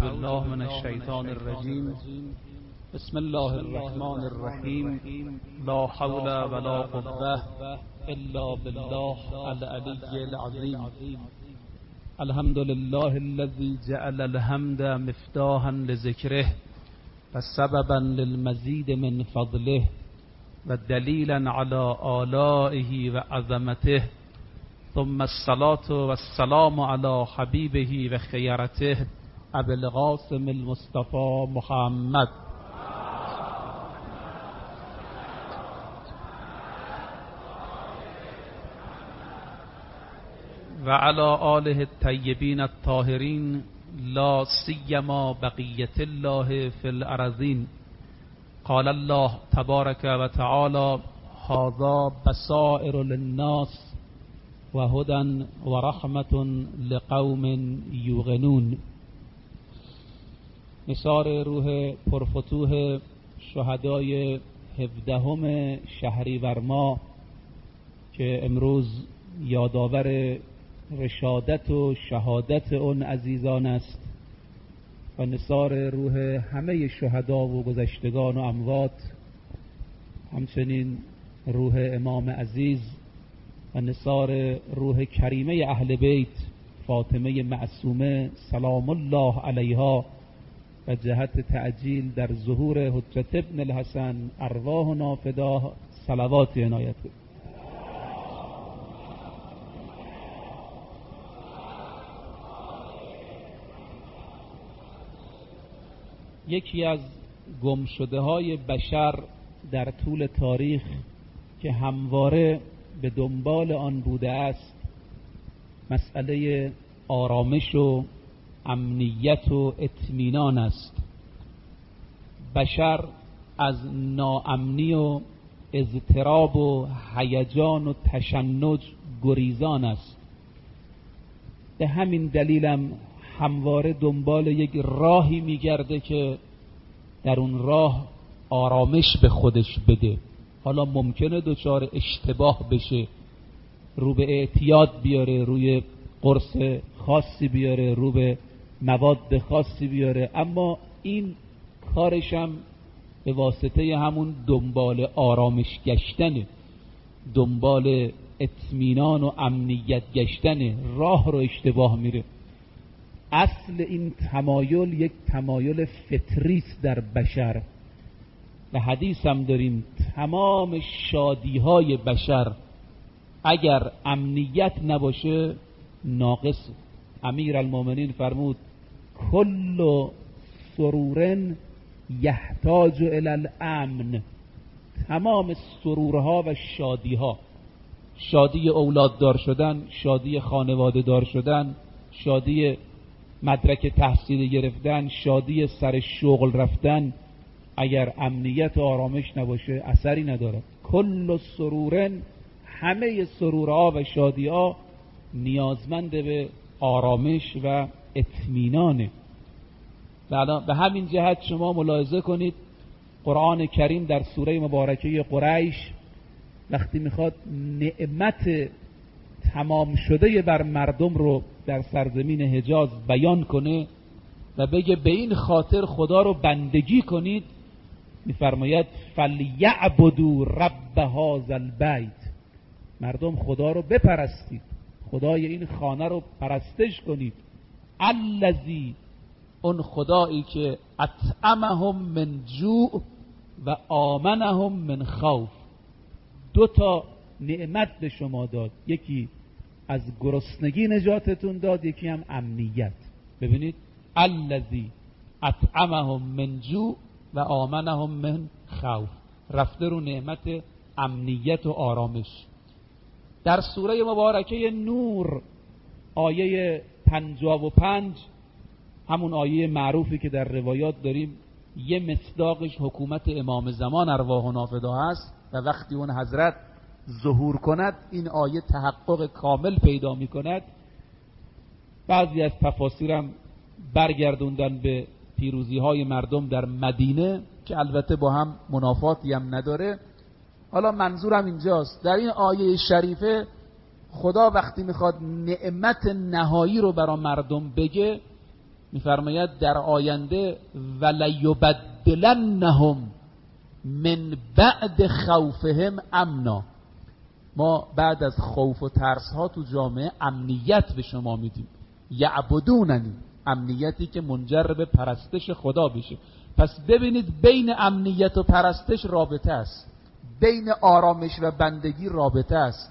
بالله من الشیطان الرجیم. بسم الله الرحمن الرحیم. لا حول ولا قوة الا بالله العلی العظیم. الحمد لله الذي جعل الحمد مفتاحا لذكره وسببا للمزيد من فضله ودليلا على آلائه وعظمته، ثم الصلاة والسلام على حبيبه وخيرته أبي القاسم المصطفى محمد وعلى آله الطيبين الطاهرين، لا سيما بقية الله في الأرضين. قال الله تبارك وتعالى: هذا بصائر للناس وهدى ورحمة لقوم یوقنون. نثار روح پرفتوح شهدای 17 شهریور ماه که امروز یادآور رشادت و شهادت اون عزیزان است، و نثار روح همه شهدا و گذشتگان و اموات، همچنین روح امام عزیز و نثار روح کریمه اهل بیت فاطمه معصومه سلام الله علیها، و جهت تعجیل در ظهور حجت ابن الحسن ارواحنا فداه صلوات عنایت کنید. یکی از گمشده های بشر در طول تاریخ که همواره به دنبال آن بوده است، مسئله آرامش و امنیت و اطمینان است. بشر از ناامنی و اضطراب و هیجان و تشنج گریزان است. به همین دلیلم همواره دنبال یک راهی میگرده که در اون راه آرامش به خودش بده. حالا ممکنه دچار اشتباه بشه، رو به اعتیاد بیاره، روی قرص خاصی بیاره، رو به مواد خاصی بیاره، اما این کارشم به واسطه همون دنبال آرامش گشتنه، دنبال اطمینان و امنیت گشتنه، راه رو اشتباه میره. اصل این تمایل یک تمایل فطری است در بشر، و حدیث هم داریم تمام شادی‌های بشر اگر امنیت نباشه ناقص. امیرالمومنین فرمود: کل سرور یحتاج الی الامن. تمام سرورها و شادی‌ها، شادی اولاد دار شدن، شادی خانواده دار شدن، شادی مدرک تحصیل گرفتن، شادی سر شغل رفتن، اگر امنیت و آرامش نباشه اثری نداره. کل سرور، همه سرورها و شادی‌ها نیازمند به آرامش و اطمینانه. به همین جهت شما ملاحظه کنید قرآن کریم در سوره مبارکه قریش وقتی میخواد نعمت تمام شده بر مردم رو در سرزمین حجاز بیان کنه و بگه به این خاطر خدا رو بندگی کنید، میفرماید فلیعبدوا رب هذا البیت. مردم خدا رو بپرستید، خدای این خانه رو پرستش کنید. الذی، اون خدایی که اطعمهم من جوع و آمنهم من خوف. 2 نعمت به شما داد، یکی از گرسنگی نجاتتون داد، یکی هم امنیت. ببینید، الذی اطعمهم من جوع و آمنهم من خوف، رفته رو نعمت امنیت و آرامش. در سوره مبارکه نور آیه 55، همون آیه معروفی که در روایات داریم یه مصداقش حکومت امام زمان ارواحنا فدا هست، و وقتی اون حضرت ظهور کند این آیه تحقق کامل پیدا می کند. بعضی از تفاسیرم برگردوندن به پیروزی های مردم در مدینه که البته با هم منافاتی هم نداره. حالا منظورم اینجاست، در این آیه شریفه خدا وقتی میخواد نعمت نهایی رو برای مردم بگه میفرماید در آینده ولیبدلنهم من بعد خوفهم امنا، ما بعد از خوف و ترس ها تو جامعه امنیت به شما میدیم. یعبدوننی، امنیتی که منجر به پرستش خدا بشه. پس ببینید بین امنیت و پرستش رابطه است، بین آرامش و بندگی رابطه است.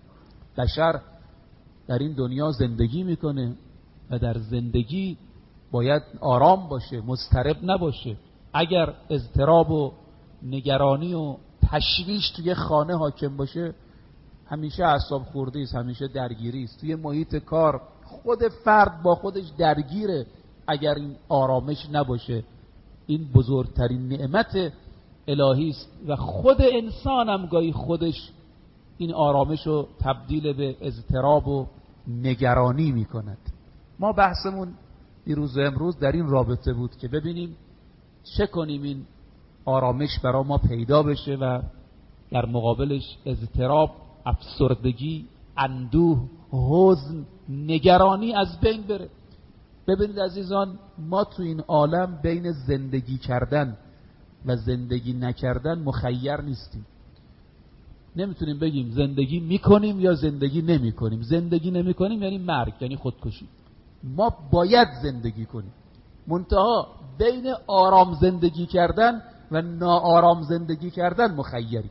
بشر در این دنیا زندگی میکنه و در زندگی باید آرام باشه، مضطرب نباشه. اگر اضطراب و نگرانی و تشویش توی خانه حاکم باشه، همیشه اعصاب خوردی است، همیشه درگیری است. توی محیط کار خود فرد با خودش درگیره اگر این آرامش نباشه. این بزرگترین نعمت الهی است و خود انسان هم گاهی خودش این آرامش رو تبدیل به اضطراب و نگرانی میکند. ما بحثمون دیروز و امروز در این رابطه بود که ببینیم چه کنیم این آرامش برای ما پیدا بشه و در مقابلش اضطراب، افسردگی، اندوه، حزن، نگرانی از بین بره. ببینید عزیزان، ما تو این عالم بین زندگی کردن و زندگی نکردن مخیر نیستیم. نمیتونیم بگیم زندگی میکنیم یا زندگی نمیکنیم. زندگی نمیکنیم یعنی مرگ، یعنی خودکشی. ما باید زندگی کنیم، منتها بین آرام زندگی کردن و ناآرام زندگی کردن مخیری.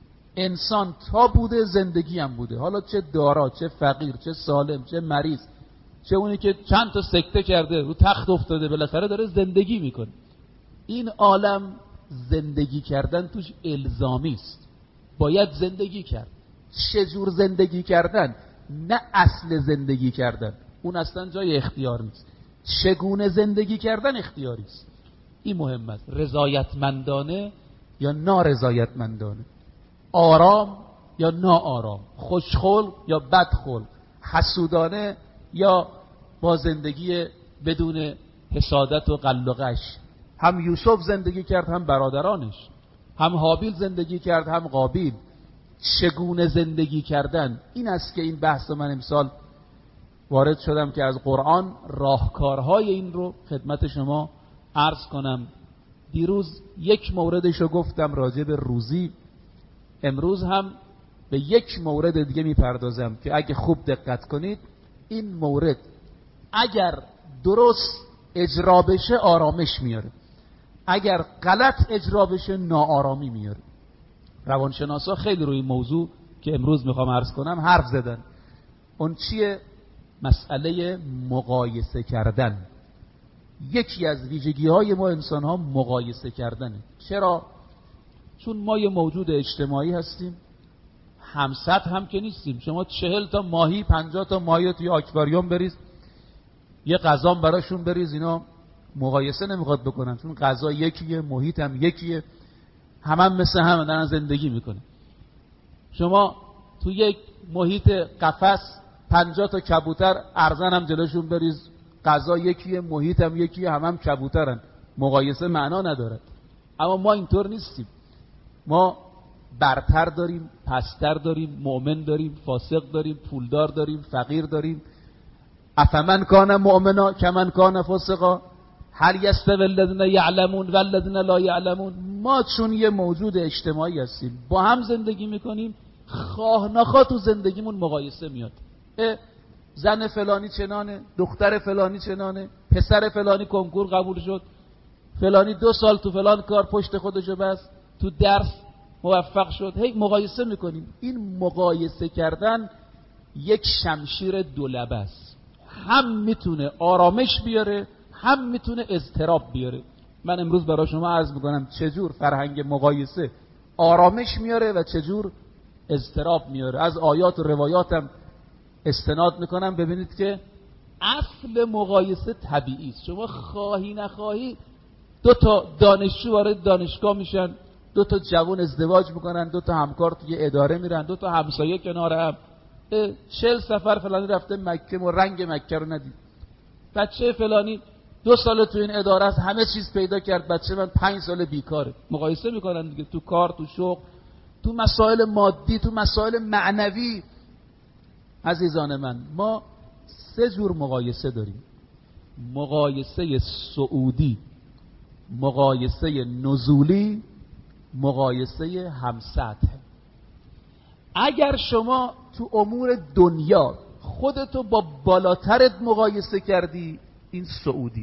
انسان تا بوده زندگی هم بوده، حالا چه دارا، چه فقیر، چه سالم، چه مریض، چه اونی که چند تا سکته کرده رو تخت افتاده، بالاخره داره زندگی میکنه. این عالم زندگی کردن توش الزامی است، باید زندگی کرد. چجور زندگی کردن؟ نه اصل زندگی کردن، اون اصلا جای اختیار نیست. چگونه زندگی کردن اختیاری است. این مهم است. رضایتمندانه یا نارضایتمندانه، آرام یا ناآرام، خوشخلق یا بدخلق، حسودانه یا با زندگی بدون حسادت و قل و غش. هم یوسف زندگی کرد، هم برادرانش، هم هابیل زندگی کرد، هم قابیل. چگونه زندگی کردن، این است که این بحث من امسال وارد شدم که از قرآن راهکارهای این رو خدمت شما عرض کنم. دیروز یک موردش رو گفتم راجع به روزی، امروز هم به یک مورد دیگه میپردازم که اگه خوب دقت کنید این مورد اگر درست اجرا بشه آرامش میاره، اگر غلط اجرا بشه ناآرامی میاره. روانشناسا خیلی روی این موضوع که امروز میخوام عرض کنم حرف زدن. اون چیه؟ مسئله مقایسه کردن. یکی از ویژگی های ما انسان ها مقایسه کردنه. چرا؟ چون ما یه موجود اجتماعی هستیم، همسط هم که نیستیم. شما 40 تا ماهی 50 تا ماهی توی آکواریوم بریز، یه غذا براشون بریز، اینا مقایسه نمیخواد بکنن، چون غذا یکیه، محیط هم یکیه، هم مثل هم دارن زندگی میکنه. شما تو یک محیط قفس 50 تا کبوتر ارزن هم جلوشون بریز، غذا یکیه، محیط هم یکیه، هم کبوترن، مقایسه معنا نداره. اما ما اینطور نیستیم. ما برتر داریم، پستر داریم، مؤمن داریم، فاسق داریم، پولدار داریم، فقیر داریم. افمن کان مؤمنا کمن کان فاسقا هل یستوی الذین یعلمون والذین لا یعلمون. ما چون یه موجود اجتماعی هستیم، با هم زندگی میکنیم، خواه نخواه تو زندگیمون مقایسه میاد. زن فلانی چنانه، دختر فلانی چنانه، پسر فلانی کنکور قبول شد، فلانی 2 سال تو فلان کار پشت خودشو بست، تو درس موفق شد. هی مقایسه میکنیم. این مقایسه کردن یک شمشیر دولبه است، هم میتونه آرامش بیاره، هم میتونه اضطراب بیاره. من امروز برای شما عرض میکنم چجور فرهنگ مقایسه آرامش میاره و چجور اضطراب میاره. از آیات و روایاتم استناد میکنم. ببینید که اصل مقایسه طبیعی است. شما خواهی نخواهی 2 تا دانشجو وارد دانشگاه میشن، 2 تا جوان ازدواج میکنن، 2 تا همکار توی اداره میرن، 2 تا همسایه کنار هم. 40 سفر فلانی رفته مکه و رنگ مکه رو ندید. بچه فلانی 2 سال تو این اداره است، همه چیز پیدا کرد، بچه من 5 سال بیکاره. مقایسه میکنن دیگه، تو کار، تو شغل، تو مسائل مادی، تو مسائل معنوی. عزیزان من، ما 3 جور مقایسه داریم. مقایسه سعودی، مقایسه نزولی، مقایسه همسطح. اگر شما تو امور دنیا خودتو با بالاترت مقایسه کردی، این سعودی.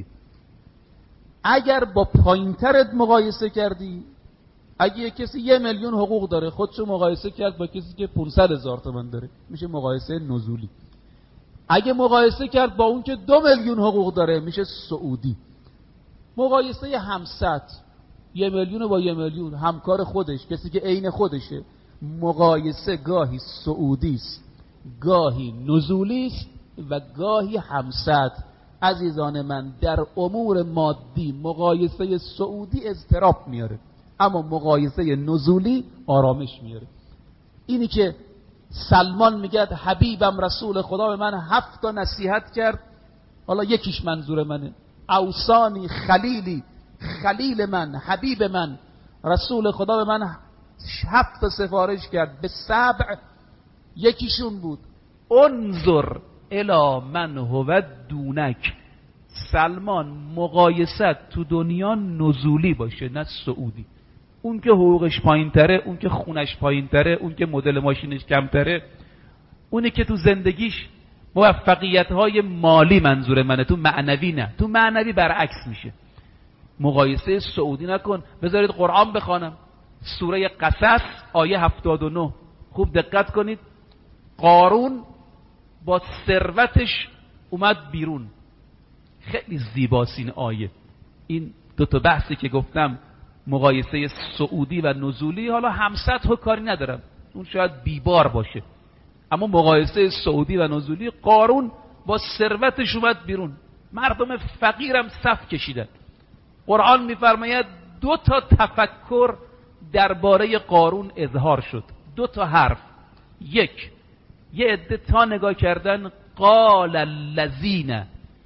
اگر با پایینترت مقایسه کردی، اگه کسی 1 میلیون حقوق داره خودشو مقایسه کرد با کسی که 500,000 تومان داره، میشه مقایسه نزولی. اگه مقایسه کرد با اون که 2 میلیون حقوق داره، میشه سعودی. مقایسه همسطح، 1 میلیون با 1 میلیون، همکار خودش، کسی که عین خودشه. مقایسه گاهی سعودی است، گاهی نزولی است و گاهی همسطح. عزیزان من، در امور مادی مقایسه سعودی اضطراب میاره، اما مقایسه نزولی آرامش میاره. اینی که سلمان میگه حبیبم رسول خدا به من 7 تا نصیحت کرد، حالا یکیش منظور منه، اوصانی خلیلی، خلیل من، حبیب من، رسول خدا به من 7 تا سفارش کرد، به 7 یکیشون بود انظر الی من هو دونک. سلمان، مقایست تو دنیا نزولی باشه نه سعودی. اون که حقوقش پایین تره، اون که خونش پایین تره، اون که مدل ماشینش کم تره، اونی که تو زندگیش موفقیت های مالی منظور منه، تو معنوی نه. تو معنوی برعکس میشه. مقایسه سعودی نکن. بذارید قرآن بخوانم، سوره قصص آیه 79، خوب دقت کنید. قارون با ثروتش اومد بیرون. خیلی زیباست این آیه. این 2 تا بحثی که گفتم، مقایسه سعودی و نزولی، حالا همسطح کاری ندارم، اون شاید بیبار باشه، اما مقایسه سعودی و نزولی، قارون با ثروتش اومد بیرون، مردم فقیرم صف کشیدن. قرآن میفرماید 2 تا تفکر درباره قارون اظهار شد، 2 تا حرف. یک، یه عده تا نگاه کردن، قال الذین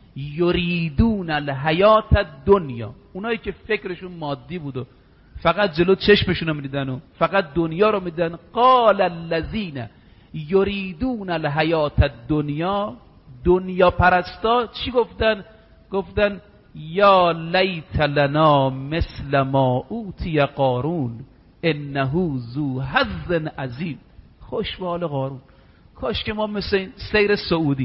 یریدون الحیات الدنیا، اونایی که فکرشون مادی بود و فقط جلو چشمشون رو میدیدن و فقط دنیا رو میدیدن. قال الذین یریدون الحیات الدنیا، دنیا پرستا چی گفتن؟ گفتن یا لیت لنا مثل ما اوتی قارون انه ذو حظ عظیم. خوش به حال قارون، کاش که ما مثل سیر سعودی،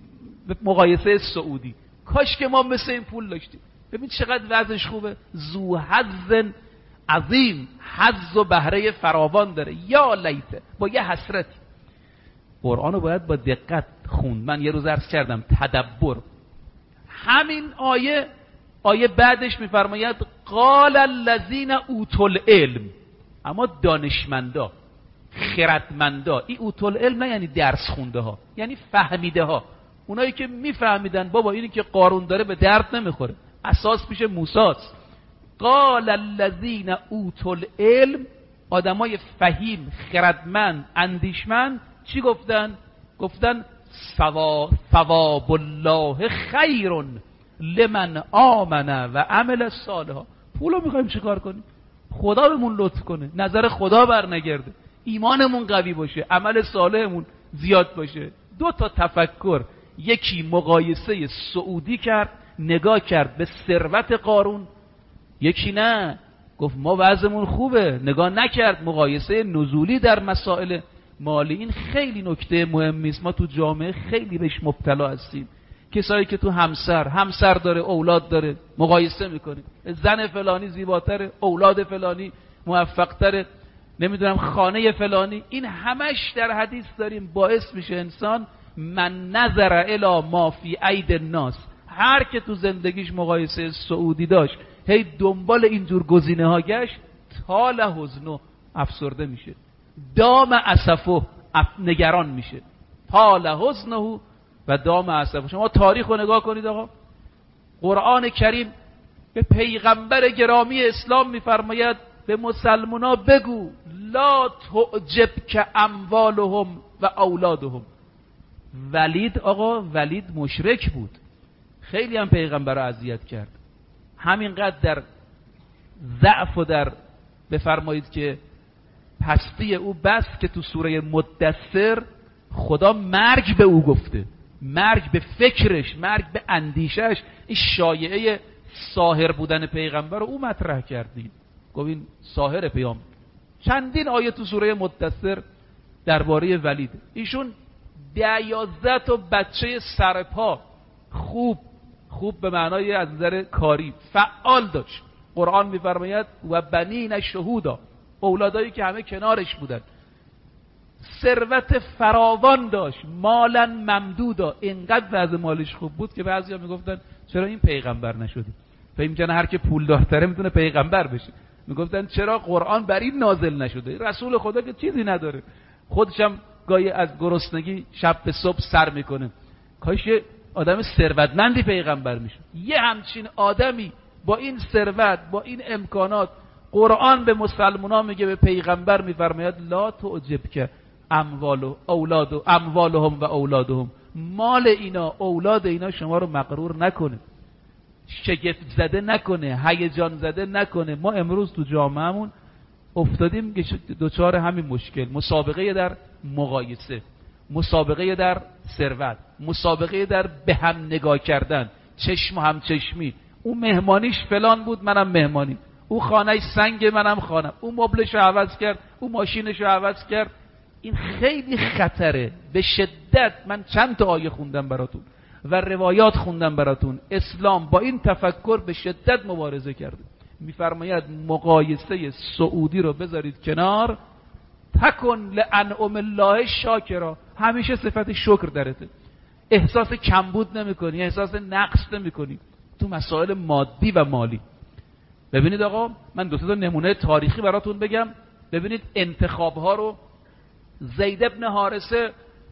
مقایسه سعودی، کاش که ما مثل این پول داشتیم. ببین چقدر وضعش خوبه، ذو حظ عظیم، حظ و بهره فراوان داره. یا لیت، با یه حسرتی. قرآنو باید با دقت خوند. من یه روز عرض کردم تدبر. همین آیه بعدش میفرماید قال الذین اوتوا العلم، اما دانشمندا، خردمندا. این اوتوا العلم نه یعنی درس خونده ها، یعنی فهمیده ها، اونایی که میفهمیدن بابا اینی که قارون داره به درد نمیخوره، اساس پیش موساست. قال الذین اوتوا العلم، آدمای فهیم، خردمند، اندیشمند چی گفتن؟ گفتن ثواب الله خیر لمن آمن و عمل صالحا. پولو میخوایم چیکار کنیم؟ خدا بهمون لطف کنه، نظر خدا برنگرده، ایمانمون قوی باشه، عمل صالحمون زیاد باشه. 2 تا تفکر. یکی مقایسه سعودی کرد، نگاه کرد به ثروت قارون. یکی نه، گفت ما وضعمون خوبه، نگاه نکرد، مقایسه نزولی در مسائل مالی. این خیلی نکته مهمی است. ما تو جامعه خیلی بهش مبتلا هستیم. کسایی که تو همسر داره، اولاد داره، مقایسه میکنیم، زن فلانی زیباتره، اولاد فلانی موفقتره، نمیدونم خانه فلانی. این همش در حدیث داریم، باعث میشه انسان من نظر الی ما فی اید الناس، هر که تو زندگیش مقایسه سعودی داشت، هی دنبال اینجور گزینه ها گشت، طال حزنو، افسرده میشه، دام اسفو، نگران میشه، طال حزنه و دام اسفو. شما تاریخ رو نگاه کنید آقا. قرآن کریم به پیغمبر گرامی اسلام میفرماید به مسلمونا بگو لا تعجبک اموالهم و اولادهم. ولید آقا، ولید مشرک بود، خیلی هم پیغمبر رو اذیت کرد. همینقدر در ضعف و در بفرمایید که پستی او بس که تو سوره مدثر خدا مرگ به او گفته. مرگ به فکرش، مرگ به اندیشش. این شایعه ساحر بودن پیغمبر رو او مطرح کردید، گفت این ساحر پیام. چندین آیه تو سوره مدثر درباره ولید. ایشون 11 تا بچه سرپا خوب به معنای از نظر کاری فعال داشت. قرآن میفرماید و بنین شهودا، اولادایی که همه کنارش بودن. ثروت فراوان داشت، مالا ممدودا، اینقدر وضع مالش خوب بود که بعضیا میگفتن چرا این پیغمبر نشده؟ فکر میکنن هر که پول دارتره میتونه پیغمبر بشه. میگفتن چرا قرآن بر این نازل نشده؟ رسول خدا که چیزی نداره، خودش هم گاهی از گرسنگی شب به صبح سر میکنه، کاش آدم ثروتمندی پیغمبر میشه. یه همچین آدمی با این ثروت، با این امکانات، قرآن به مسلمانان میگه، به پیغمبر میفرماید لا تعجبک اموالهم و اولادهم، مال اینا، اولاد اینا شما رو مغرور نکنه، شگفت زده نکنه، هیجان زده نکنه. ما امروز تو جامعهمون افتادیم که دوچار همین مشکل، مسابقه در مقایسه، مسابقه در ثروت، مسابقه در به هم نگاه کردن، چشم و همچشمی. اون مهمانیش فلان بود، منم مهمانی. او خانهش سنگ، منم خانم. او مبلش رو عوض کرد، او ماشینش رو عوض کرد. این خیلی خطره به شدت. من چند تا آیه خوندم براتون و روایات خوندم براتون. اسلام با این تفکر به شدت مبارزه کرده. میفرماید مقایسه سعودی رو بذارید کنار، تکن لانعم الله شاکرا، همیشه صفت شکر درته، احساس کمبود نمی‌کنی، احساس نقص نمی‌کنی تو مسائل مادی و مالی. ببینید آقا، من دو تا نمونه تاریخی براتون بگم. ببینید انتخاب‌ها رو. زید ابن حارثه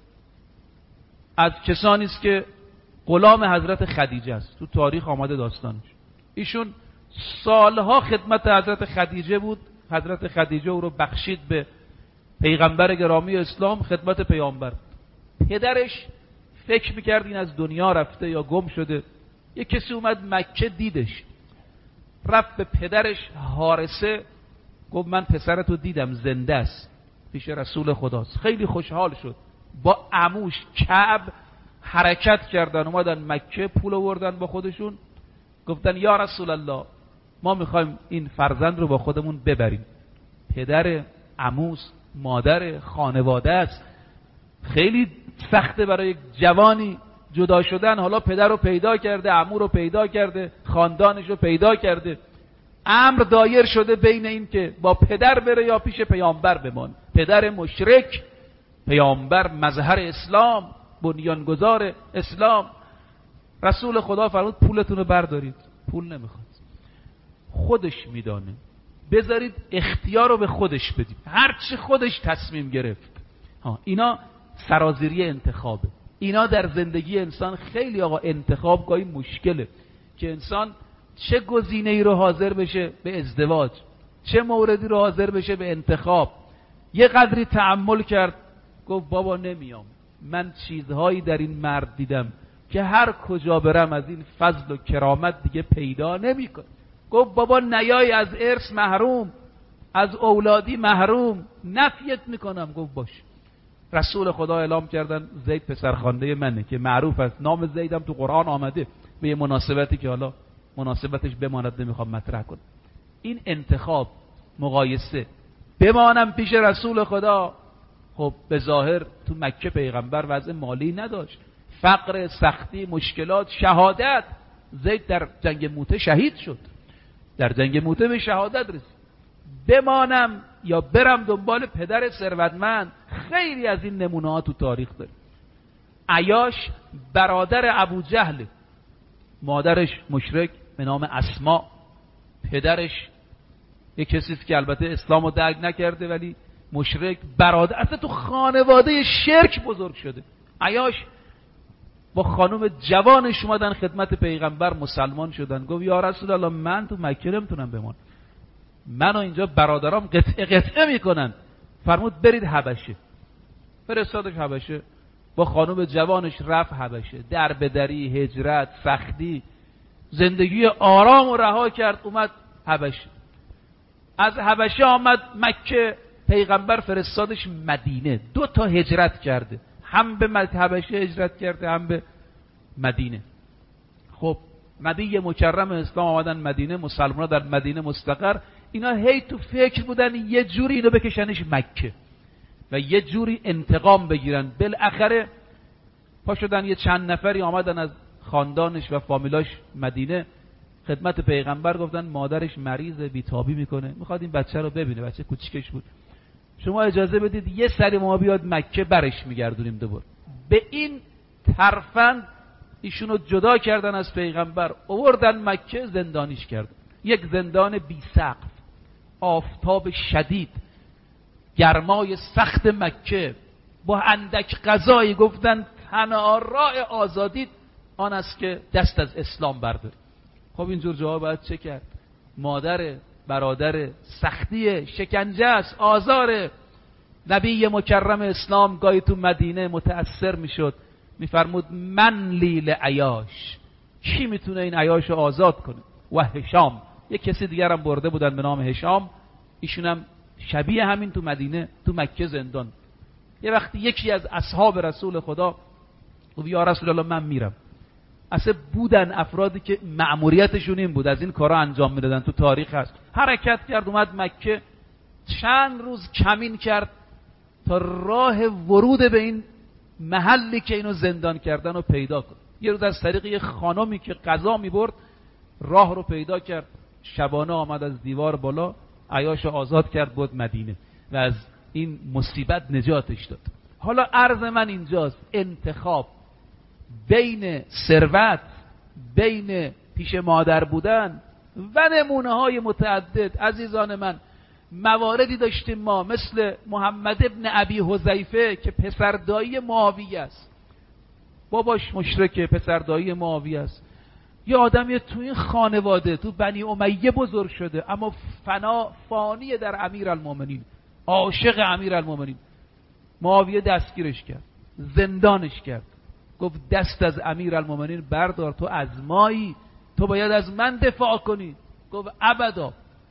از کسانی است که غلام حضرت خدیجه است، تو تاریخ آمده داستانش. ایشون سالها خدمت حضرت خدیجه بود. حضرت خدیجه او رو بخشید به پیغمبر گرامی اسلام، خدمت پیامبر. پدرش فکر میکرد این از دنیا رفته یا گم شده. یه کسی اومد مکه دیدش، رفت به پدرش حارثه گفت من پسرتو دیدم زنده است، پیش رسول خداست. خیلی خوشحال شد. با عموش کعب حرکت کردن، اومدن مکه، پول آوردن با خودشون، گفتن یا رسول الله ما میخوایم این فرزند رو با خودمون ببریم. پدر عموس، مادر خانواده است، خیلی سخته برای جوانی جدا شدن. حالا پدر رو پیدا کرده، عمو رو پیدا کرده، خاندانش رو پیدا کرده. امر دایر شده بین این که با پدر بره یا پیش پیامبر بمان. پدر مشرک، پیامبر مظهر اسلام، بنیانگذار اسلام. رسول خدا فرمود پولتون رو بردارید. پول نمیخواد، خودش میدانه، بذارید اختیار رو به خودش بدید، هرچی خودش تصمیم گرفت. اینا سرازیری انتخابه. اینا در زندگی انسان خیلی آقا انتخاب گاهی مشکله که انسان چه گزینه‌ای رو حاضر بشه به ازدواج، چه موردی رو حاضر بشه به انتخاب. یه قدری تأمل کرد، گفت بابا نمیام، من چیزهایی در این مرد دیدم که هر کجا برم از این فضل و کرامت دیگه پیدا نمی‌کنم. گفت بابا نیای از ارث محروم، از اولادی محروم، نفیت میکنم. گفت باش. رسول خدا اعلام کردن زید پسرخوانده منه، که معروف است، نام زیدم تو قرآن آمده به یه مناسبتی که حالا مناسبتش بماند نمیخوام مطرح کنم. این انتخاب، مقایسه. بمانم پیش رسول خدا. خب به ظاهر تو مکه پیغمبر وضع مالی نداشت، فقر، سختی، مشکلات، شهادت. زید در جنگ موته شهید شد، در جنگ موته به شهادت رسید. بمانم یا برم دنبال پدر ثروتمند. خیلی از این نمونه ها تو تاریخ داره. عیاش برادر ابو جهل، مادرش مشرک به نام اسما، پدرش یک کسی است که البته اسلامو درک نکرده ولی مشرک، برادر، اصلا تو خانواده شرک بزرگ شده. عیاش با خانم جوانش اومدن خدمت پیغمبر، مسلمان شدن. گفت یا رسول الله من تو مکه نمیتونم بمانم، منو اینجا برادرام قطعه میکنن. فرمود برید حبشه. فرستادش حبشه، با خانم جوانش رفت حبشه. در به دری، هجرت، سختی، زندگی آرام و رها کرد، اومد حبشه. از حبشه آمد مکه، پیغمبر فرستادش مدینه. 2 تا هجرت کرده. هم به حبشه هجرت کرده هم به مدینه. خب نبی مکرم اسلام آمدن مدینه، مسلمان‌ها در مدینه مستقر، اینا هی تو فکر بودن یه جوری اینو بکشنش مکه و یه جوری انتقام بگیرن. بالاخره پا شدن یه چند نفری آمدن از خاندانش و فامیلاش مدینه، خدمت پیغمبر گفتن مادرش مریضه، بیتابی میکنه، میخواد این بچه رو ببینه، بچه کوچیکش بود، شما اجازه بدید یه سری ما بیاد مکه برش میگردونیم دوباره. به این ترفند ایشونو جدا کردن از پیغمبر، آوردن مکه، زندانیش کردن. یک زندان بی سقف، آفتاب شدید، گرمای سخت مکه، با اندک غذایی. گفتن تنها راه آزادی آن است که دست از اسلام برداری. خب اینجور جواب باید چه کرد؟ مادر، برادر، سختی، شکنجه است، آزار. نبی مکرم اسلام گاهی تو مدینه متأثر میشد، میفرمود من لیل عیاش، کی میتونه این عیاش رو آزاد کنه؟ و هشام، یک کسی دیگر هم برده بودن به نام هشام، ایشون هم شبیه همین تو مدینه، تو مکه زندان. یه وقتی یکی از اصحاب رسول خدا گفت یا رسول الله من میرم. اصلا بودن افرادی که مأموریتشون این بود، از این کارا انجام میدادن، تو تاریخ هست. حرکت کرد اومد مکه، چند روز کمین کرد تا راه ورود به این محلی که اینو زندان کردن رو پیدا کرد. یه روز از طریق یه خانمی که غذا میبرد راه رو پیدا کرد، شبانه آمد از دیوار بالا، عیاش آزاد کرد، بود مدینه و از این مصیبت نجاتش داد. حالا عرض من اینجاست، انتخاب بین ثروت، بین پیش مادر بودن و نمونه های متعدد. عزیزان من، مواردی داشتیم ما مثل محمد ابن ابی حذیفه که پسردایی معاویه است، باباش مشرکه، پسردایی معاویه است. یه آدمی تو این خانواده تو بنی امیه بزرگ شده، اما فانی در امیرالمومنین، عاشق امیرالمومنین. معاویه دستگیرش کرد، زندانش کرد، گفت دست از امیرالمومنین بردار، تو از مایی، تو باید از من دفاع کنی. گفت ابدا،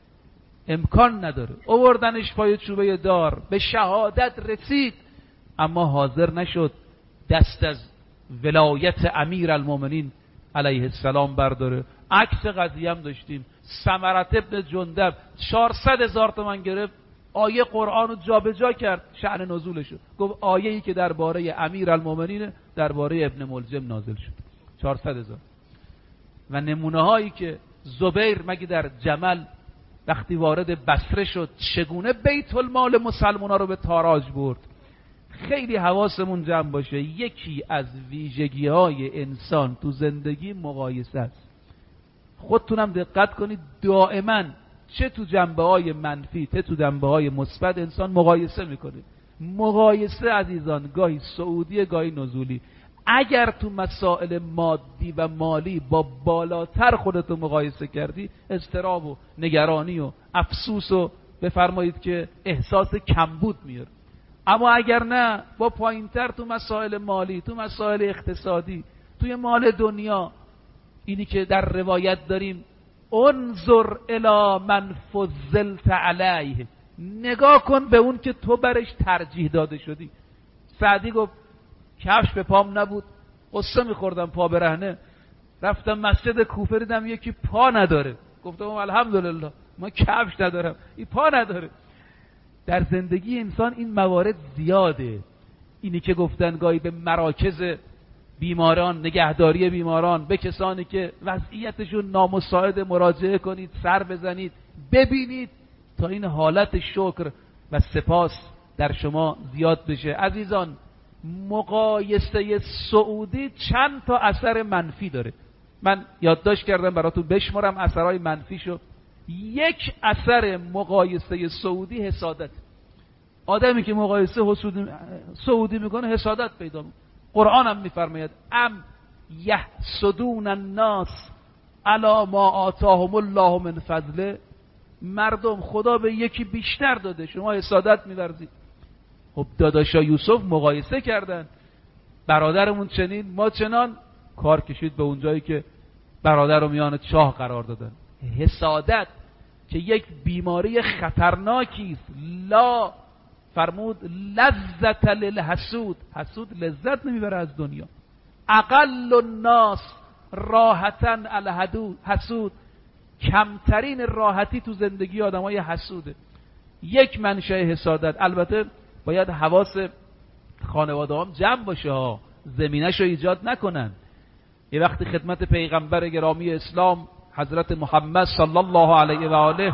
امکان نداره. آوردنش پای چوبه دار، به شهادت رسید، اما حاضر نشد دست از ولایت امیرالمومنین علیه السلام برداره. عکس قضیه هم داشتیم، ثمرة ابن جندب 400,000 تومان گرفت، آیه قرآن رو جابجا کرد، شأن نزولشو گفت آیه‌ای که درباره امیرالمومنین درباره ابن ملجم نازل شد، 400,000. و نمونه هایی که زبیر مگه در جمل وقتی وارد بصره شد چگونه بیت المال مسلمان‌ها رو به تاراج برد. خیلی حواسمون جمع باشه، یکی از ویژگی های انسان تو زندگی مقایسه است. خودتونم دقت کنید، دائما چه تو جنبه های منفی چه تو جنبه های مثبت انسان مقایسه میکنه. مقایسه عزیزان گاهی صعودی گاهی نزولی. اگر تو مسائل مادی و مالی با بالاتر خودتو مقایسه کردی، اضطراب و نگرانی و افسوس و بفرمایید که احساس کمبود میاره. اما اگر نه، با پایینتر تو مسائل مالی، تو مسائل اقتصادی، توی مال دنیا، اینی که در روایت داریم انظر الی من فضلت علیه، نگاه کن به اون که تو برش ترجیح داده شدی. سعدی گفت کفش به پام نبود، قصه میخوردم پا برهنه، رفتم مسجد کوفه دیدم یکی پا نداره، گفتم الحمدلله ما کفش ندارم، این پا نداره. در زندگی انسان این موارد زیاده. اینی که گفتن گاهی به مراکز بیماران، نگهداری بیماران، به کسانی که وضعیتشون نامساعد مراجعه کنید، سر بزنید، ببینید تا این حالت شکر و سپاس در شما زیاد بشه. عزیزان، مقایسه سعودی چند تا اثر منفی داره. من یادداشت کردم براتون بشمارم اثرهای منفیشو. یک اثر مقایسه سعودی حسادت. آدمی که مقایسه سعودی میکنه حسادت پیدا میکنه. قرآن هم میفرماید ام یحسدون الناس علی ما آتاهم الله من فضله، مردم خدا به یکی بیشتر داده، شما حسادت می‌ورزید. خب داداشا یوسف مقایسه کردن، برادرمون چنین ما چنان، کار کشید به اون جایی که برادر رو میان چاه قرار دادن. حسادت که یک بیماری خطرناکی است، لا فرمود لذت للحسود، حسود لذت نمیبره از دنیا. اقل الناس راحتن الحسود، کمترین راحتی تو زندگی آدمای حسوده. یک منشأ حسادت. البته باید حواس خانواده هم جمع باشه ها، زمینه‌شو ایجاد نکنن. یه وقتی خدمت پیغمبر گرامی اسلام حضرت محمد صلی الله علیه و آله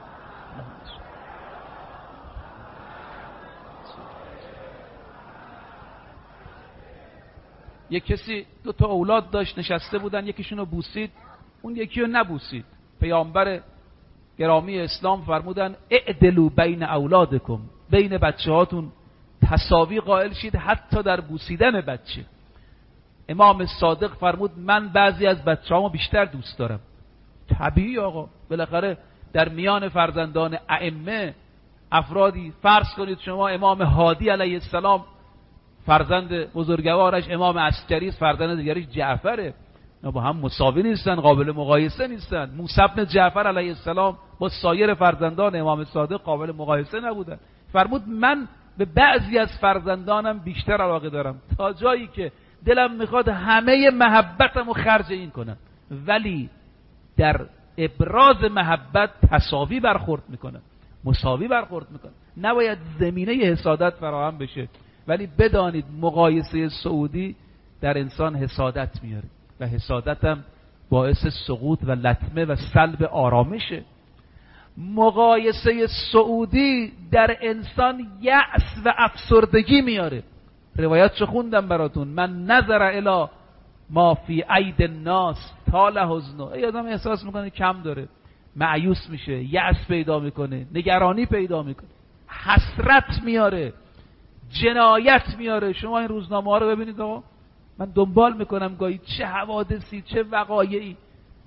یک کسی 2 تا اولاد داشت، نشسته بودن، یکیشونو بوسید، اون یکی رو نبوسید. پیامبر گرامی اسلام فرمودن اعدلوا بین اولادکم، بین بچه هاتون تساوی قائل شید حتی در بوسیدن بچه. امام صادق فرمود من بعضی از بچه‌هامو بیشتر دوست دارم. طبیعی آقا، بالاخره در میان فرزندان ائمه افرادی، فرض کنید شما امام هادی علیه السلام فرزند بزرگوارش امام عسکری است، فرزند دیگریش جعفره، اینا با هم مساوی نیستن، قابل مقایسه نیستن. موسی بن جعفر علیه السلام با سایر فرزندان امام صادق قابل مقایسه نبودن. فرمود من به بعضی از فرزندانم بیشتر علاقه دارم، تا جایی که دلم میخواد همه محبتمو خرج این کنم، ولی در ابراز محبت تساوی برخورد میکنم، مساوی برخورد میکنم. نباید زمینه حسادت فراهم بشه، ولی بدانید مقایسه سعودی در انسان حسادت میاره و حسادت هم باعث سقوط و لطمه و سلب آرامشه. مقایسه سعودی در انسان یأس و افسردگی میاره. روایتشو خوندم براتون، من نظر الی ما فی اید الناس طال حزنه. ای آدم احساس میکنه کم داره، مایوس میشه، یأس پیدا میکنه، نگرانی پیدا میکنه، حسرت میاره، جنایت میاره. شما این روزنامه ها رو ببینید آقا، من دنبال میکنم گاهی چه حوادثی، چه وقایعی.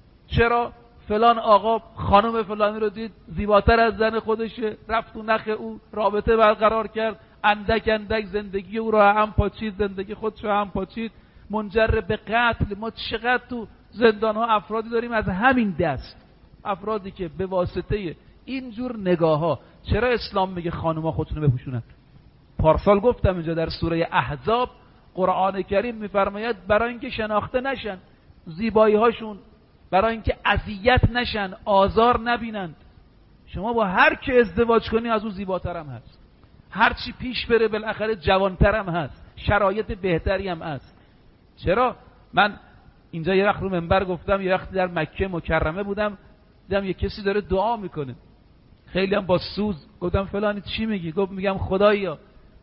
چرا فلان آقا خانم فلانی رو دید زیباتر از زن خودشه، رفت تو نخ او رابطه برقرار کرد، اندک اندک زندگی او رو هم پاچید، زندگی خودش رو هم پاچید، منجر به قتل. ما چقدر تو زندان ها افرادی داریم از همین دست، افرادی که به واسطه اینجور نگاه ها. چرا اسلام میگه خانوما خودشونو بپوشونن؟ پارسال گفتم اینجا در سوره احزاب قرآن کریم میفرماید برای اینکه شناخته نشن زیبایی هاشون، برای اینکه اذیت نشن، آزار نبینند. شما با هر کی ازدواج کنی از اون زیباتر هم هست، هر چی پیش بره بالاخره جوانتر هم هست، شرایط بهتری هم هست. چرا؟ من اینجا یه وقت رو منبر گفتم، یه وقتی در مکه مکرمه بودم، دیدم یه کسی داره دعا میکنه، خیلی هم با سوز. گفتم فلانی چی میگی؟ گفت میگم خدایا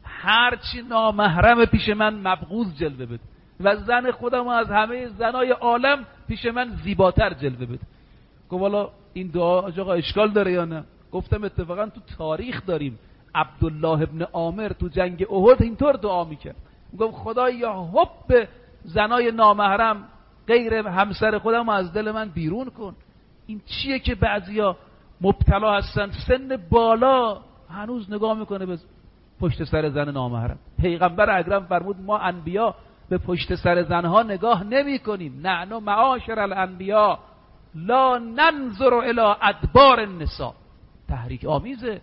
هر چی نامحرم پیش من مبغوض جلوه بده و زن خودم از همه زنای عالم پیش من زیباتر جلوه بده. گفت والا این دعا آقا اشکال داره یا نه؟ گفتم اتفاقا تو تاریخ داریم عبدالله ابن عامر تو جنگ احد اینطور دعا میکرد، گفت خدایا حب زنای نامحرم غیر همسر خودم از دل من بیرون کن. این چیه که بعضیا مبتلا هستن سن بالا هنوز نگاه میکنه به پشت سر زن نامحرم؟ پیغمبر اکرم فرمود ما انبیا به پشت سر زنها نگاه نمی کنیم، نحن معاشر الانبیا لا ننظر الی ادبار النساء. تحریک آمیزه.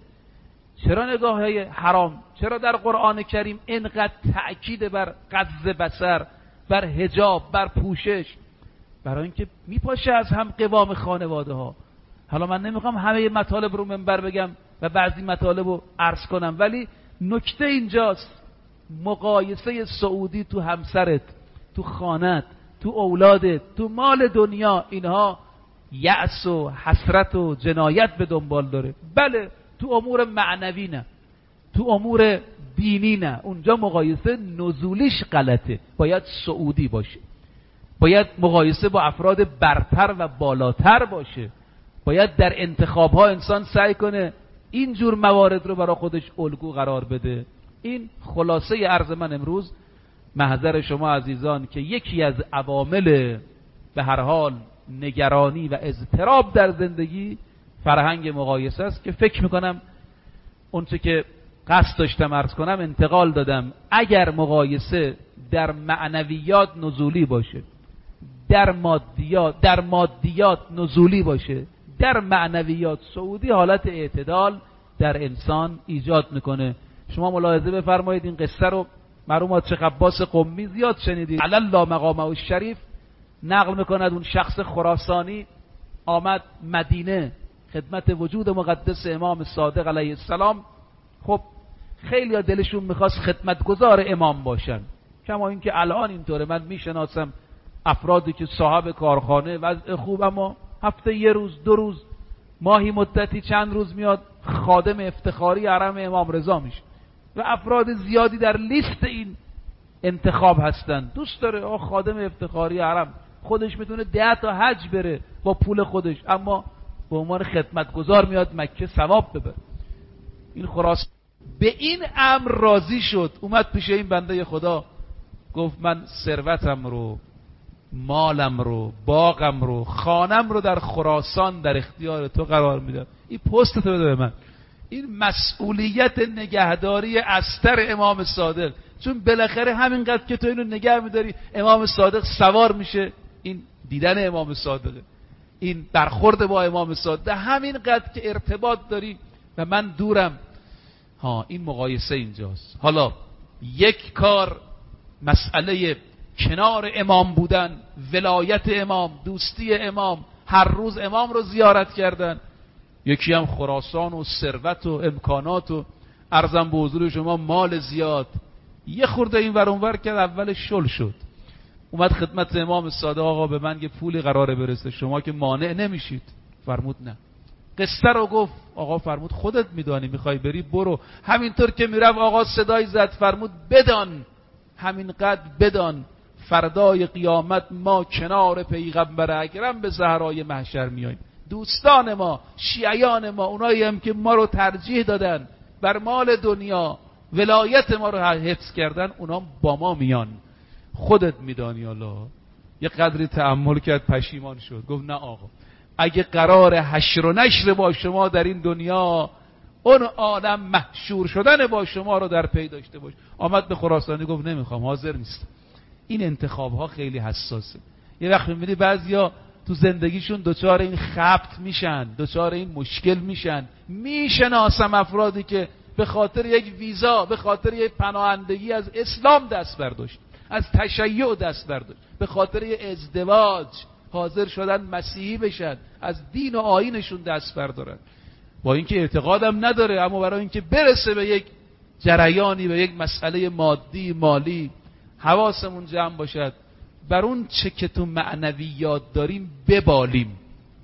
چرا نگاه های حرام؟ چرا در قرآن کریم اینقدر تأکید بر غض بصر، بر حجاب، بر پوشش؟ برای اینکه میپاشه از هم قوام خانواده ها. حالا من نمیخوام همه مطالب رو منبر بگم و بعضی مطالب رو عرض کنم، ولی نکته اینجاست، مقایسه سعودی تو همسرت، تو خانت، تو اولادت، تو مال دنیا، اینها یأس و حسرت و جنایت به دنبال داره. بله تو امور معنوی نه، تو امور دینی نه، اونجا مقایسه نزولیش غلطه، باید سعودی باشه، باید مقایسه با افراد برتر و بالاتر باشه، باید در انتخاب ها انسان سعی کنه اینجور موارد رو برای خودش الگو قرار بده. این خلاصه عرض من امروز. محضر شما عزیزان که یکی از عوامل به هر حال نگرانی و اضطراب در زندگی فرهنگ مقایسه است که فکر میکنم اونچه که قصد داشتم عرض کنم انتقال دادم. اگر مقایسه در معنویات نزولی باشه، در مادیات نزولی باشه، در معنویات سعودی، حالت اعتدال در انسان ایجاد میکنه شما ملاحظه بفرمایید این قصه رو مرحوم شیخ عباس قمی زیاد شنیدید. علی الله مقامه الشریف نقل میکند اون شخص خراسانی آمد مدینه خدمت وجود مقدس امام صادق علیه السلام. خب خیلی ها دلشون میخواست خدمتگزار امام باشن، کما اینکه الان اینطوره. من میشناسم افرادی که صاحب کارخانه وضع خوب، اما هفته یه روز 2 روز ماهی مدتی چند روز میاد خادم افتخاری حرم امام رضا میشه و افراد زیادی در لیست این انتخاب هستن. دوست داره خادم افتخاری حرم، خودش میتونه 10 تا حج بره با پول خودش، اما به عنوان خدمتگزار میاد مکه ثواب ببره. این خراس به این امر راضی شد، اومد پیش این بنده خدا گفت من ثروتم رو، مالم رو، باغم رو، خانم رو در خراسان در اختیار تو قرار میدم، این پست تو بده به من. این مسئولیت نگهداری استر امام صادق، چون بالاخره همینقدر که تو اینو نگه میداری امام صادق سوار میشه. این دیدن امام صادقه، این برخورد با امام صادق، همینقدر که ارتباط داری و من دورم. این مقایسه اینجاست. حالا یک کار مسئله کنار امام بودن، ولایت امام، دوستی امام، هر روز امام رو زیارت کردن. یکی هم خراسان و ثروت و امکانات و عرضم به حضور شما مال زیاد. یه خورده این ور اون ور کرد، اول شل شد، اومد خدمت امام صادق آقا به من یه پولی قراره برسه، شما که مانع نمیشید. فرمود نه. قصه رو گفت، آقا فرمود خودت میدانی میخوای بری برو. همینطور که میرفت آقا صدای زد، فرمود بدان، همینقدر بدان فردای قیامت ما کنار پیغمبر اکرم به صحرای محشر میاییم. دوستان ما، شیعیان ما، اونایی هم که ما رو ترجیح دادن بر مال دنیا، ولایت ما رو حفظ کردن، اونا با ما میان. خودت میدانی. الله یه قدری تأمل کرد، پشیمان شد، گفت نه آقا، اگه قرار حشر و نشر با شما در این دنیا، اون عالم محشور شدن با شما رو در پی داشته باش. آمد به خراسانی گفت نمیخوام، حاضر نیستم. این انتخاب ها خیلی حساسه. یه وقت میبینی بعضیا تو زندگیشون دوچار این خبط میشن، دوچار این مشکل میشن. میشناسم افرادی که به خاطر یک ویزا، به خاطر یک پناهندگی از اسلام دست برداشت، از تشیع دست برداشت، به خاطر یک ازدواج حاضر شدن مسیحی بشن، از دین و آیینشون دست بردارن، با اینکه اعتقادم نداره، اما برای اینکه برسه به یک جریانی، به یک مسئله مادی مالی، حواسمون جمع باشد بر اون چه که تو معنویات داریم ببالیم،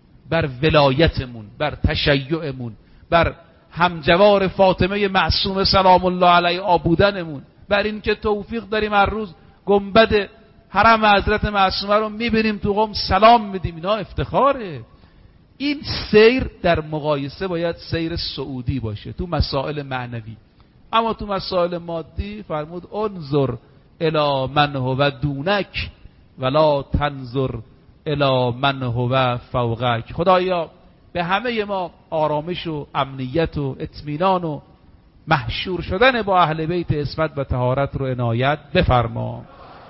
بر ولایتمون، بر تشیعمون، بر همجوار فاطمه معصومه سلام الله علیها بودنمون، بر این که توفیق داریم هر روز گنبد حرم حضرت معصومه رو میبینیم تو قم سلام میدیم. اینا افتخاره. این سیر در مقایسه باید سیر سعودی باشه تو مسائل معنوی. اما تو مسائل مادی فرمود انظر الی من هو دونک ولا تنظر الی من هو فوقک. خدایا به همه ما آرامش و امنیت و اطمینان و محشور شدن با اهل بیت عصمت و طهارت رو عنایت بفرما.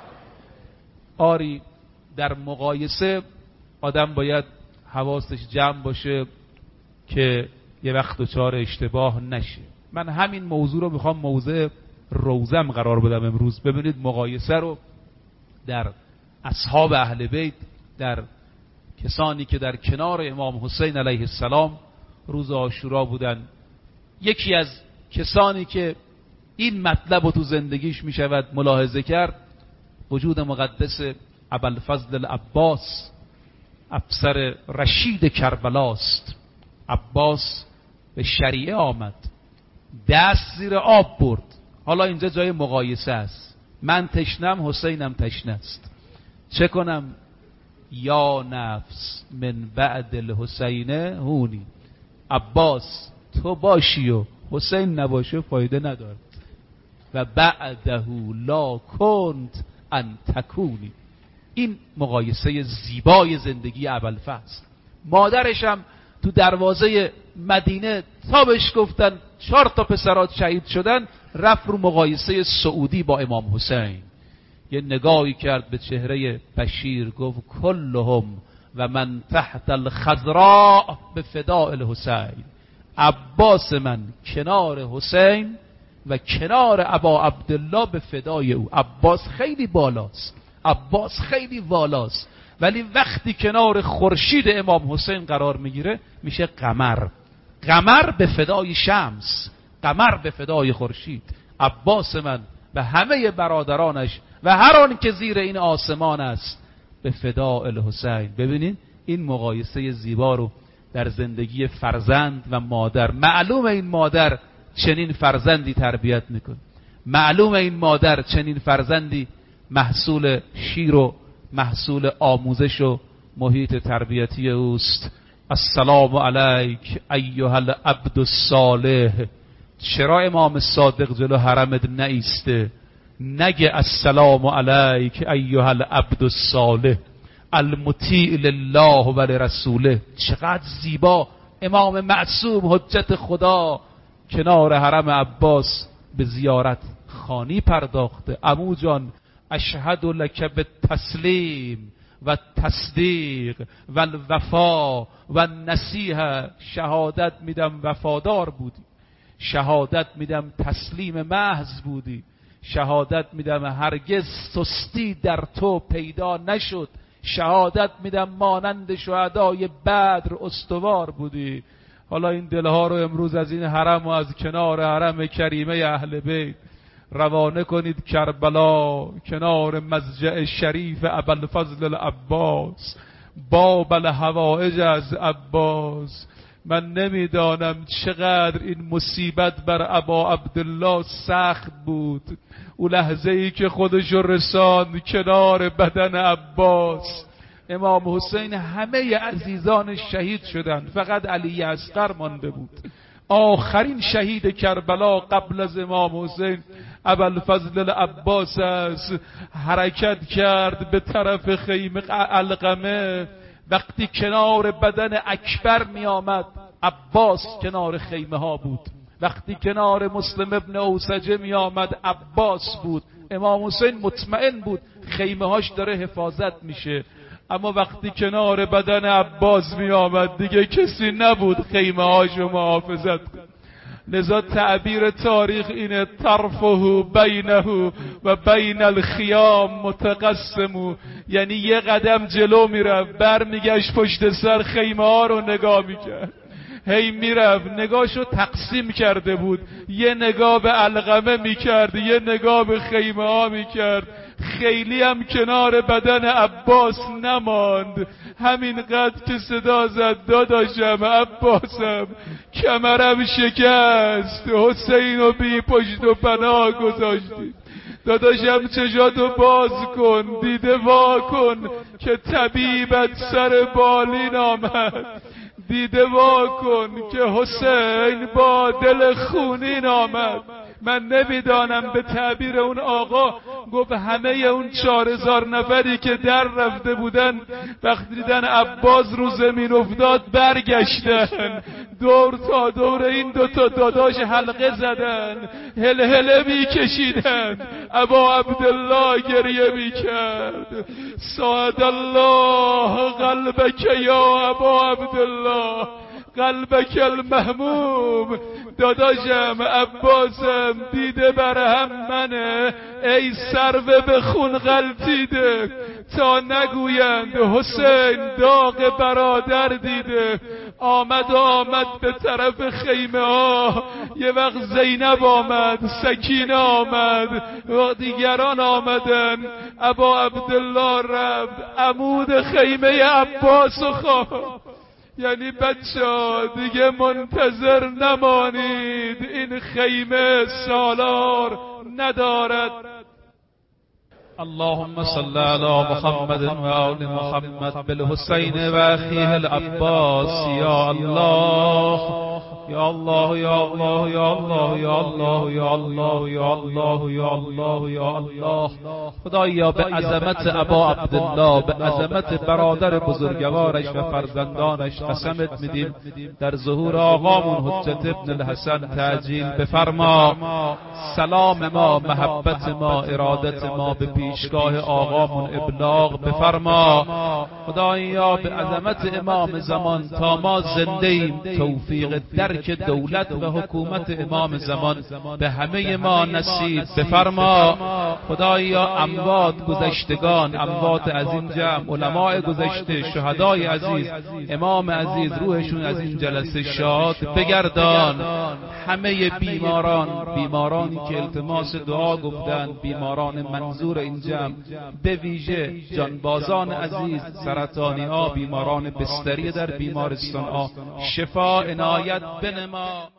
آری در مقایسه آدم باید حواسش جمع باشه که یه وقت دچار اشتباه نشه. من همین موضوع رو میخوام موضع روزم قرار بدم امروز. ببینید مقایسه رو در اصحاب اهل بیت، در کسانی که در کنار امام حسین علیه السلام روز عاشورا بودن. یکی از کسانی که این مطلب رو تو زندگیش میشود ملاحظه کرد، وجود مقدس ابوالفضل العباس، افسر رشید کربلاست. عباس به شریعه آمد، دست زیر آب برد. حالا اینجا جای مقایسه است. من تشنم، حسینم تشنه است، چه کنم؟ یا نفس من بعد الحسین هونی. عباس تو باشی و حسین نباشه فایده نداره. و بعده لا کنت ان تکونی. این مقایسه زیبای زندگی ابوالفضل. مادرش هم تو دروازه مدینه تا بهش گفتن 4 تا پسرات شهید شدن، رفت رو مقایسه سعودی با امام حسین. یه نگاهی کرد به چهره بشیر، گفت کلهم و من تحت الخضراء به فداء الحسین. عباس من کنار حسین و کنار ابا عبدالله به فدای او. عباس خیلی بالاست، عباس خیلی والاست، ولی وقتی کنار خورشید امام حسین قرار میگیره میشه قمر. قمر به فدای شمس، قمر به فدای خورشید. عباس من به همه برادرانش و هر آن که زیر این آسمان است به فدای الحسین. ببینید این مقایسه زیبا رو در زندگی فرزند و مادر. معلوم این مادر چنین فرزندی تربیت میکنه، معلوم این مادر چنین فرزندی محصول شیر و محصول آموزش و محیط تربیتی اوست. السلام علیک ایها العبد الصالح. چرا امام صادق جلو حرمت نایسته نگه السلام علیک ایها العبد الصالح المطیع لله و لرسوله؟ چقدر زیبا امام معصوم حجت خدا کنار حرم عباس به زیارت خانی پرداخته. عمو جان اشهد لک بالتسلیم و تصدیق و الوفا و نصیحه. شهادت میدم وفادار بودی، شهادت میدم تسلیم محض بودی، شهادت میدم هرگز سستی در تو پیدا نشد، شهادت میدم مانند شهدای بدر استوار بودی. حالا این دلها رو امروز از این حرم و از کنار حرم کریمه اهل بیت روانه کنید کربلا، کنار مضجع شریف ابوالفضل العباس، باب الحوائج از عباس. من نمیدانم چقدر این مصیبت بر ابا عبدالله سخت بود. او لحظه ای که خودشو رساند کنار بدن عباس. امام حسین همه عزیزان شهید شدند، فقط علی اصغر مانده بود. آخرین شهید کربلا قبل از امام حسین ابوالفضل العباس است. حرکت کرد به طرف خیمه علقمه. وقتی کنار بدن اکبر می آمد عباس کنار خیمه ها بود، وقتی کنار مسلم ابن اوسجه می آمد عباس بود. امام حسین مطمئن بود خیمه هاش داره حفاظت میشه، اما وقتی کنار بدن عباس می آمد دیگه کسی نبود خیمه هاشو محافظت کن. لذا تعبیر تاریخ اینه طرفه بینه و بین الخیام متقسم، یعنی یه قدم جلو میرفت برمیگشت پشت سر خیمه ها رو نگاه میکرد، هی میرفت نگاهشو تقسیم کرده بود، یه نگاه به علقمه میکرد، یه نگاه به خیمه ها میکرد. خیلی هم کنار بدن عباس نماند، همینقدر که صدا زد داداشم عباسم کمرم شکست، حسین رو بی پشت و پناه گذاشتی، داداشم چشاتو باز کن دیده وا کن که طبیبت سر بالین آمد، دیده وا کن که حسین با دل خونین آمد. من نمیدانم به تعبیر اون آقا گفت همه اون 4000 نفری که در رفته بودن وقتی دیدن عباس رو زمین افتاد برگشتن، دور تا دور این دوتا داداش حلقه زدن، هل میکشیدن، ابا عبدالله گریه میکرد. ساعد الله قلبک یا ابا عبدالله قلبک المهموم. داداشم عباسم دیده برهم منه، ای سرو به خون غلطیده، تا نگویند حسین داغ برادر دیده. آمد به طرف خیمه ها، یه وقت زینب آمد، سکینه آمد و دیگران آمدن، ابا عبدالله رفت عمود خیمه عباس و خواه. یعنی بچه‌ها دیگه منتظر نمانید، این خیمه سالار ندارد. اللهم صل علی محمد و آل محمد بالحسین و اخیه العباس. یا الله یا الله یا الله یا الله یا الله یا الله یا الله یا الله یا الله. خدایا به عظمت ابا عبدالله، به عظمت برادر بزرگوارش و فرزندانش قسمت میدیم در ظهور آقامون حجت ابن الحسن تعجیل بفرما. سلام ما، محبت ما، ارادت ما به پیشگاه آقامون ابلاغ بفرما. خدایا به عظمت امام زمان تا ما زنده ایم توفیق درک درک دولت و حکومت امام زمان به همه ما نصیب بفرما. خدایا اموات گذشتگان، اموات از این جمع، علماء گذشته، شهدای عزیز، امام عزیز، روحشون از این جلسه شاد بگردان. همه بیمارانی که التماس دعا گفتن، بیماران منظور این جمع، به ویژه جانبازان عزیز، سرطانی ها، بیماران بستری در بیمارستان ها، شفا عنایت بنما.